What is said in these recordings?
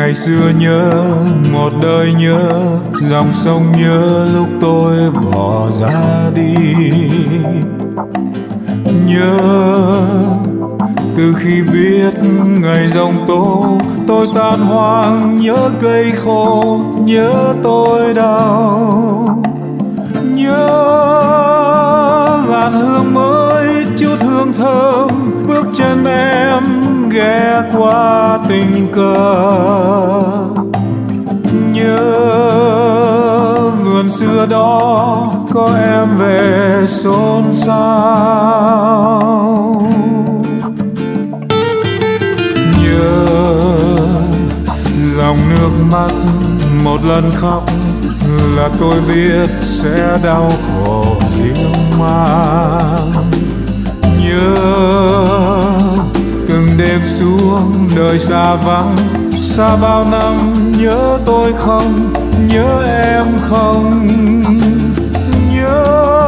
ngày xưa nhớ, một đời nhớ, dòng sông nhớ lúc tôi bỏ ra đi. Nhớ từ khi biết ngày giông tố tôi tan hoang, nhớ cây khô, nhớ tôi đau. Nhớ làn hương mới chút hương thơm, bước chân em ghé qua tình cờ. Nhớ vườn xưa đó có em về xôn xao. Nhớ dòng nước mắt một lần khóc là tôi biết sẽ đau khổ riêng mang. Nhớ từng đêm xuống đời xa vắng, xa bao năm, nhớ tôi không, nhớ em không. Nhớ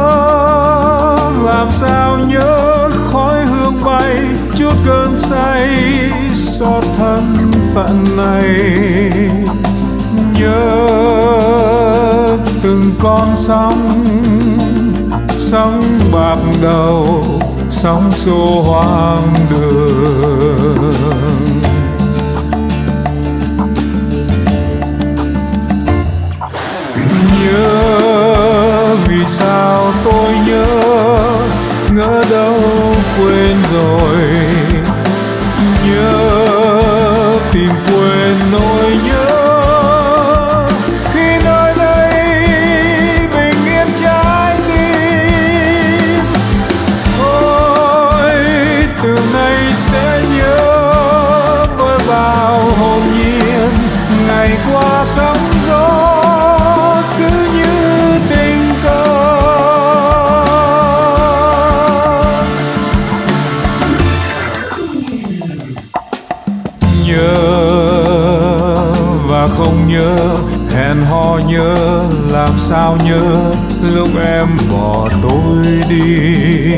làm sao nhớ khói hương bay, chút cơn say xót thân phận này. Nhớ từng con sóng, sóng bạc đầu, sóng xô hoang đường. Nhớ vì sao tôi nhớ, ngỡ đâu quên rồi. Nhớ tìm quên nỗi nhớ, khi nơi đây bình yên trái tim. Ôi từ nay sẽ nhớ với bao hồn nhiên, ngày qua sóng gió cứ như tình cờ. Nhớ và không nhớ, hẹn hò nhớ, làm sao nhớ lúc em bỏ tôi đi.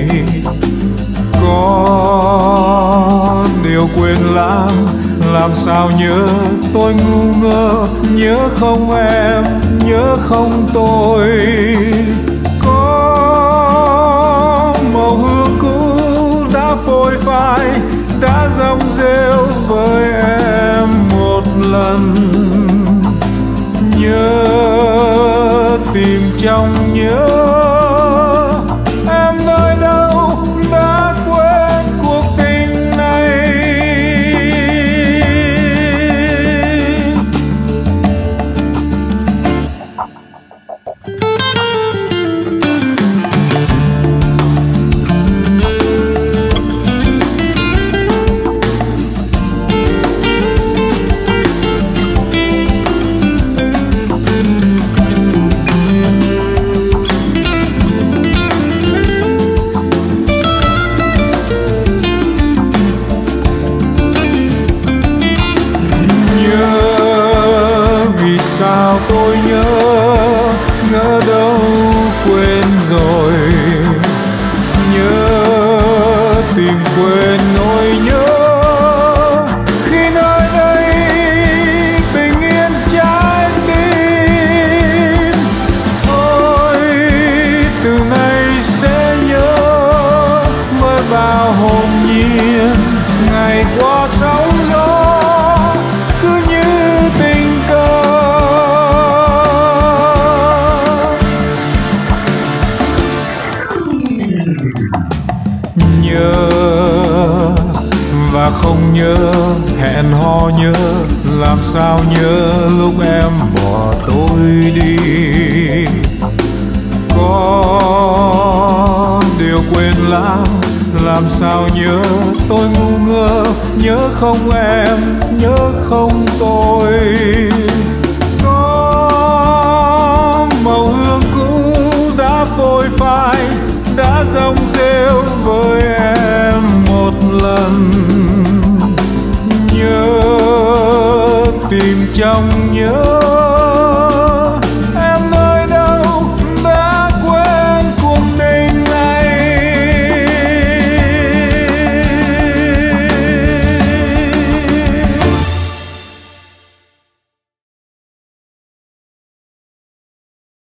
Có điều quên lãng, làm sao nhớ tôi ngu ngơ, nhớ không em, nhớ không tôi. Có màu hương cũ đã phôi phai, đã rong rêu với em một lần. Nhớ tìm trong nhớ, em nơi đâu đã quên cuộc tình này. Sao tôi nhớ, ngỡ đâu quên rồi. Nhớ tìm quên nỗi nhớ, khi nơi đây bình yên trái tim. Ôi từ nay sẽ nhớ với bao hồn nhiên, ngày qua sóng gió cứ như tình cờ. Nhớ và không nhớ, hẹn hò nhớ, làm sao nhớ lúc em bỏ tôi đi. Có điều quên lãng, làm sao nhớ tôi ngu ngơ, nhớ không em, nhớ không tôi. Có màu hương cũ đã phôi phai, đã rong rêu với em một lần. Nhớ tìm trong nhớ,